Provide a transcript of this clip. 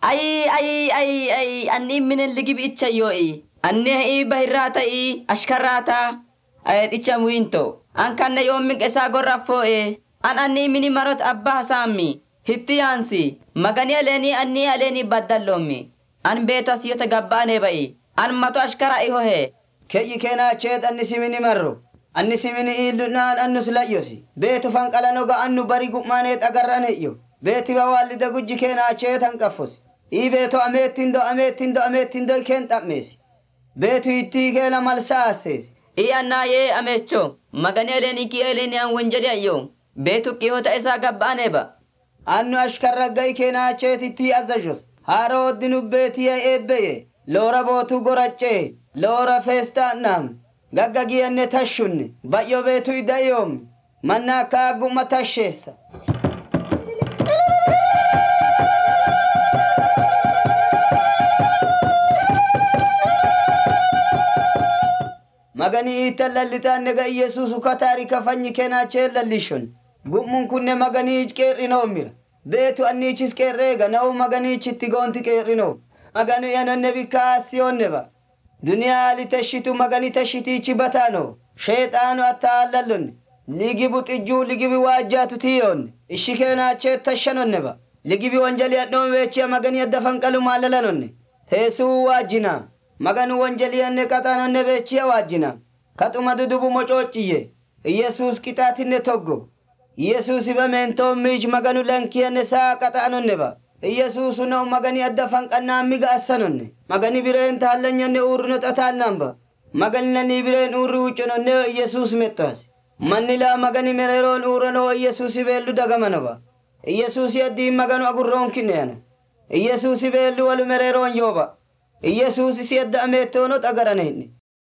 ay anni min اللي جيب إتشيوي أني إيه بهراتا إيه أشكراتا إتشام وينتو أن كان يوم من إسا غرفو إيه أني مني مرت أبا سامي هتيانسي مغني أني أليني بدلومي أن بيتو سيوتا غباني بأي أن ماتو أشكرا إيهو هي كي كينا تشيت أني سميني مرو أني سميني إيلونان أنو سلايوسي بيتو فانقلانوغا أنو بريقو مانيت أغراني إيو بيتي بوالي قجي كينا تشيت هنقفوسي إي بيتو أميتين دو كنت أميسي بيتو إتي كينا مالساسيسي إي أنا يه أميتشو مغني أليني أن ونجلي أيوم بيتو كيهوتا إسا غباني با أنو أشكر رقاي كينا تشيت إتي أزجوس هارو دينو بيتي إيبي لورا بوتو غراتشي لورا فيستان نام غاقاقي أني تشوني بايو بيتو إدايوم منا كاقو متشيسا magani itallallitaan nega Yesuusu kataari kafanyi kenaa cheellallishon gummun kunne maganii qeerrinoo mira beetu anniichis qeerreega na'u maganiichitti goonti qeerrinoo maganu yanonne bikkaasiyoonne ba duniyaa litashshitu magani tashshitiichi bataanoo sheexaanu attaallallonne ligibu xijjuu ligibi waajjaatu tiyoonne ishshi keenaa cheettashshanonne ba ligibi wanjali adhoon weechiya maganii adda fanqalu maallalanonne teessuu waajjinaa maganu wanjaliyanne qaxaanonne beechiya waajjina kaxuma dudubu mocoocciye Yesuus qixaatinne toggo Yesuus ibameentoon miich maganu lankiyanne saa qaxaanonne ba Yesuus na'u magani adda fanqannaa miga assanonne magani bireen taallanyanne uurrino xataannan ba magani nani bireen uurri wuccononne Yesuus mettoasi manni laa magani mereeroon uurranoo Yesuus beellu dagamano ba Yesuus yaddiin maganu agurroon kinneyana Yesuus beellu walu mereeroon yooba Yesuus si adda ameettoonot agaranehne